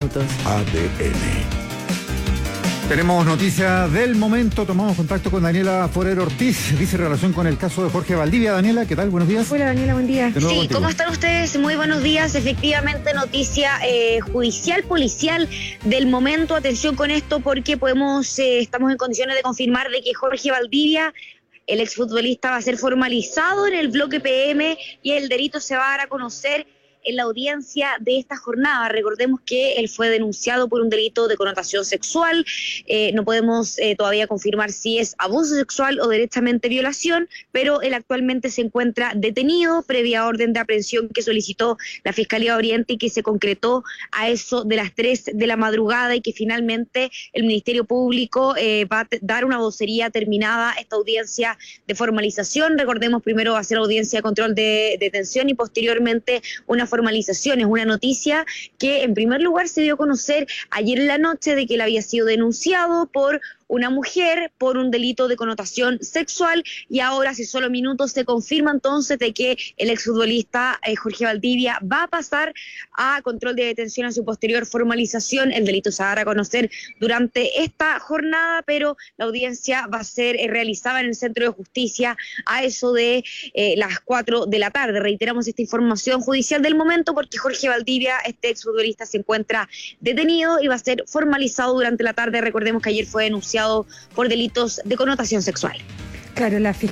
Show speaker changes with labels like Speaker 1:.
Speaker 1: minutos.
Speaker 2: ADN. Tenemos noticias del momento. Tomamos contacto con Daniela Forero Ortiz, dice relación con el caso de Jorge Valdivia. Daniela, ¿qué tal? Buenos días.
Speaker 3: Hola Daniela, buen día.
Speaker 1: Sí, contigo. ¿Cómo están ustedes? Muy buenos días. Efectivamente, noticia judicial, policial del momento. Atención con esto porque estamos en condiciones de confirmar de que Jorge Valdivia, el exfutbolista, va a ser formalizado en el bloque PM y el delito se va a dar a conocer en la audiencia de esta jornada. Recordemos que él fue denunciado por un delito de connotación sexual. No podemos todavía confirmar si es abuso sexual o directamente violación, pero él actualmente se encuentra detenido previa orden de aprehensión que solicitó la Fiscalía Oriente y que se concretó a eso de las 3 de la madrugada y que finalmente el Ministerio Público va a dar una vocería terminada esta audiencia de formalización. Recordemos, primero va a ser audiencia de control de detención y posteriormente una formalización. Es una noticia que en primer lugar se dio a conocer ayer en la noche de que él había sido denunciado por una mujer por un delito de connotación sexual y ahora hace solo minutos se confirma entonces de que el exfutbolista Jorge Valdivia va a pasar a control de detención a su posterior formalización. El delito se va a dar a conocer durante esta jornada, pero la audiencia va a ser realizada en el Centro de Justicia a eso de las 4 de la tarde. Reiteramos esta información judicial del momento porque Jorge Valdivia, este exfutbolista, se encuentra detenido y va a ser formalizado durante la tarde. Recordemos que ayer fue denunciado por delitos de connotación sexual.
Speaker 3: Claro, la